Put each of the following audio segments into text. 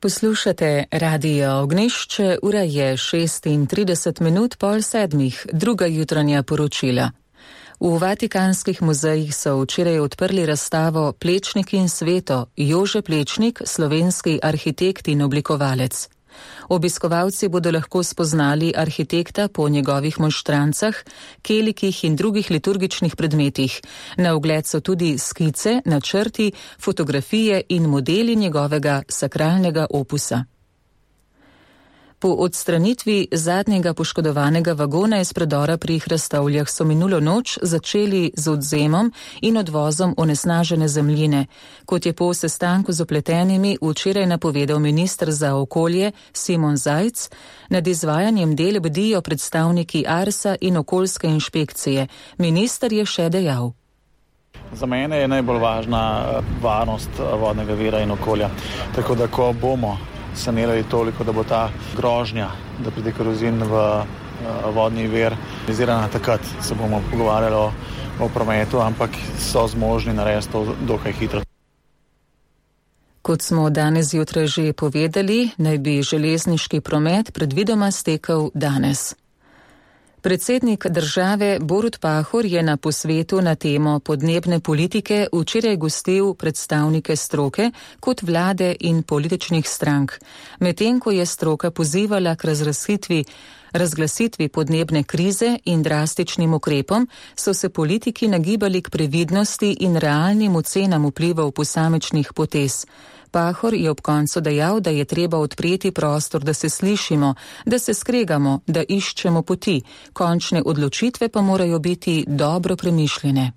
Poslušate Radio Ognjišče, ura je 36 minut pol sedmih, druga jutranja poročila. V Vatikanskih muzejih so včeraj odprli razstavo Plečnik in sveto, Jože Plečnik, slovenski arhitekt in oblikovalec. Obiskovalci bodo lahko spoznali arhitekta po njegovih monštrancah, kelikih in drugih liturgičnih predmetih. Na ogled so tudi skice, načrti, fotografije in modeli njegovega sakralnega opusa. Po odstranitvi zadnjega poškodovanega vagona iz predora pri Hrastovljah so minulo noč začeli z odvzemom in odvozom onesnažene zemljine. Kot je po sestanku z vpletenimi včeraj napovedal minister za okolje Simon Zajc, nad izvajanjem del bdijo predstavniki Arsa in okoljske inšpekcije. Minister je še dejal. Za mene je najbolj važna varnost vodnega vira in okolja. Tako da ko bomo sanirali toliko, da bo ta grožnja, da pride korozin v vodni vir, realizirana, takrat se bomo pogovarjali o prometu, ampak so zmožni narediti to dokaj hitro. Kot smo danes zjutraj že povedali, naj bi železniški promet predvidoma stekel danes. Predsednik države Borut Pahor je na posvetu na temo podnebne politike včeraj gostil predstavnike stroke kot vlade in političnih strank. Medtem ko je stroka pozivala k razglasitvi podnebne krize in drastičnim ukrepom, so se politiki nagibali k previdnosti in realnim ocenam vplivov posamičnih potez. Pahor je ob koncu dejal, da je treba odpreti prostor, da se slišimo, da se skregamo, da iščemo poti. Končne odločitve pa morajo biti dobro premišljene.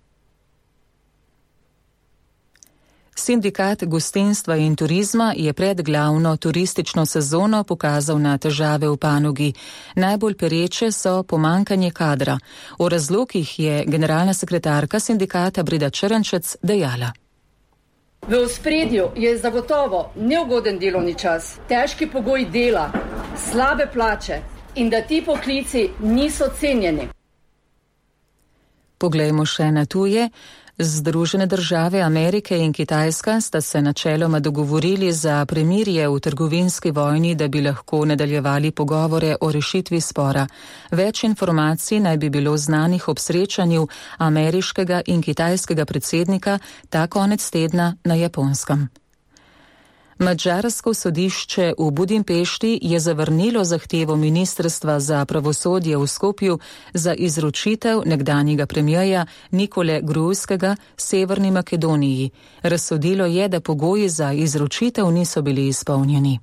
Sindikat gostinstva in turizma je pred glavno turistično sezono pokazal na težave v panogi. Najbolj pereče so pomanjkanje kadra. O razlogih je generalna sekretarka sindikata Breda Črnčec dejala. V ospredju je zagotovo neugoden delovni čas, težki pogoji dela, slabe plače in da ti poklici niso cenjeni. Poglejmo še na tuje. Združene države Amerike in Kitajska sta se načeloma dogovorili za premirje v trgovinski vojni, da bi lahko nadaljevali pogovore o rešitvi spora. Več informacij naj bi bilo znanih ob srečanju ameriškega in kitajskega predsednika ta konec tedna na Japonskem. Madžarsko sodišče v Budimpešti je zavrnilo zahtevo ministrstva za pravosodje v Skopju za izročitev nekdanjega premierja Nikole Gruevskega Severni Makedoniji. Razsodilo je, da pogoji za izročitev niso bili izpolnjeni.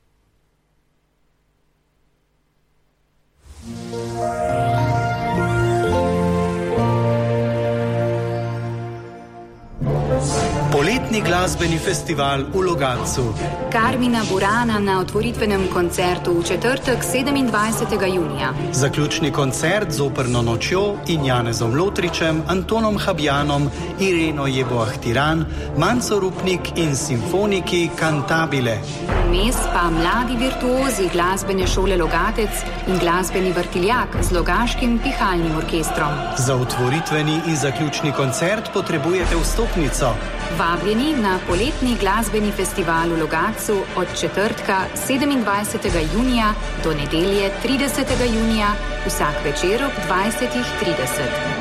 Poletni glasbeni festival v Logatcu. Karmina Burana na otvoritvenem koncertu v četrtek 27. junija. Zaključni koncert z operno nočjo in Janezom Lotričem, Antonom Habjanom, Ireno Jeboahtiran, Manco Rupnik in simfoniki Cantabile. Vmes pa mladi virtuozi glasbene šole Logatec in glasbeni vrtiljak z Logaškim pihalnim orkestrom. Za otvoritveni in zaključni koncert potrebujete vstopnico. Vabljeni na poletni glasbeni festival v Logatcu od četrtka 27. junija do nedelje 30. junija, vsak večer ob 20:30.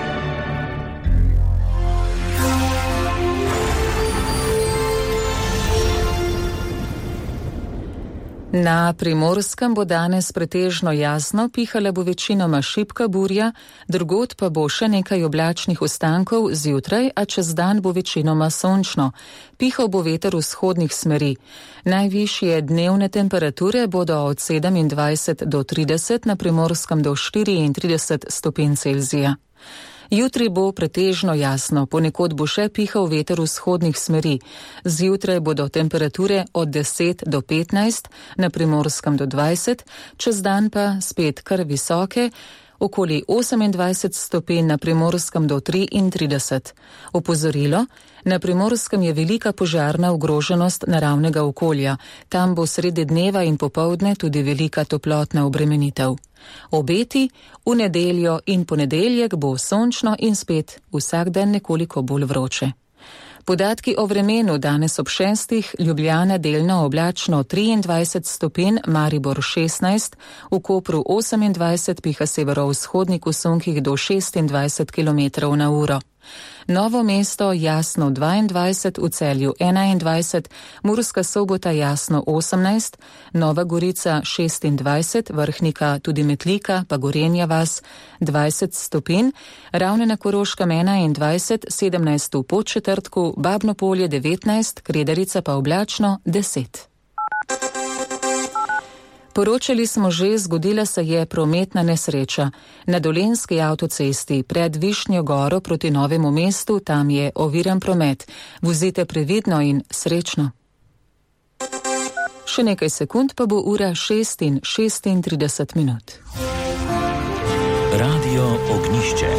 Na Primorskem bo danes pretežno jasno, pihala bo večinoma šibka burja, drugod pa bo še nekaj oblačnih ostankov zjutraj, a čez dan bo večinoma sončno. Pihal bo veter vzhodnih smeri. Najvišje dnevne temperature bodo od 27 do 30, na Primorskem do 34 stopinj Celzija. Jutri bo pretežno jasno, ponekod bo še pihal veter vzhodnih smeri. Zjutraj bodo temperature od 10 do 15, na Primorskem do 20, čez dan pa spet kar visoke, okoli 28 stopinj, na Primorskem do 33. Opozorilo, na Primorskem je velika požarna ogroženost naravnega okolja. Tam bo sredi dneva in popoldne tudi velika toplotna obremenitev. Obeti v nedeljo in ponedeljek bo sončno in spet vsak dan nekoliko bolj vroče. Podatki o vremenu danes ob 6. Ljubljana delno oblačno 23 stopinj, Maribor 16, v Kopru 28, piha severovzhodnik v sunkih do 26 km na uro. Novo mesto jasno 22, v Celju 21, Murska Sobota jasno 18, Nova Gorica 26, Vrhnika tudi Metlika, pa Gorenja vas 20 stopinj, Ravne na Koroškem 21, 17 v Podčetrtku, Babno Polje 19, Kredarica pa oblačno 10. Poročali smo že, zgodila se je prometna nesreča. Na Dolenjski avtocesti pred Višnjo goro proti Novemu mestu, tam je oviran promet. Vozite previdno in srečno. Še nekaj sekund pa bo ura 6:36. Radio Ognišče.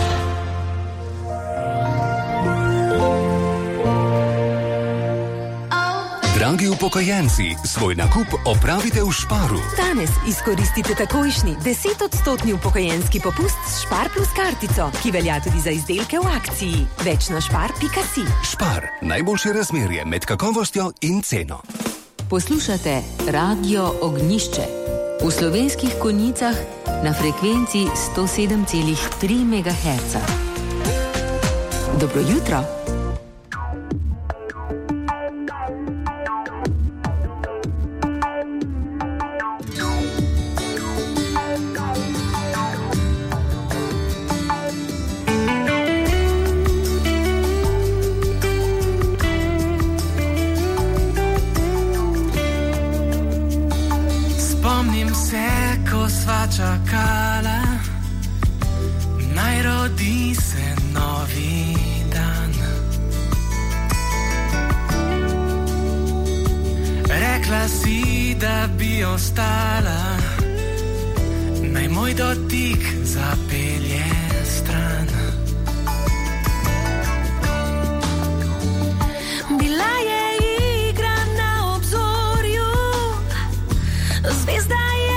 Dragi upokojenci, svoj nakup opravite v Sparu. Danes izkoristite takojšnji 10% upokojenski popust s Spar plus kartico, ki velja tudi za izdelke v akciji. Več na spar.si. Spar, najboljše razmerje med kakovostjo in ceno. Poslušate Radio Ognišče. V Slovenskih Konjicah na frekvenci 107,3 MHz. Dobro jutro. Čakala, naj rodi se novi dan. Rekla si, da bi ostala, naj moj dotik zapelje stran. Bila je igra na obzorju, zvezda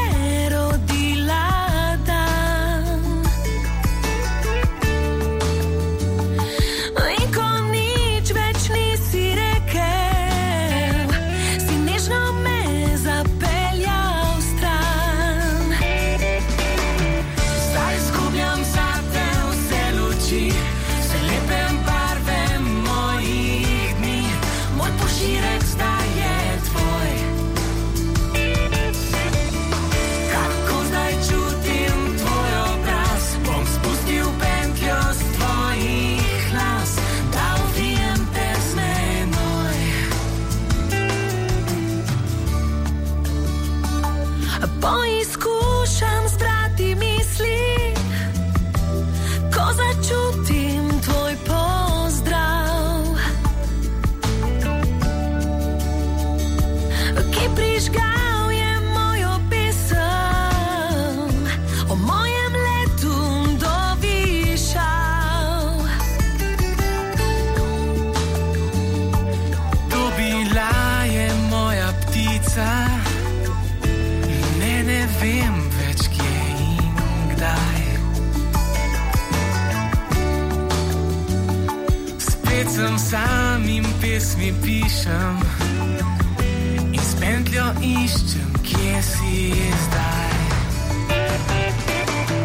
poizkušam zbrati misli, ko začutim tvoj pozdrav, ki prižgal je mojo pesem, o mojem letu do višav. To bila je moja ptica, ne vem več kje in kdaj. Spet sem sam in pesmi pišem in s pentljo iščem, kje si zdaj.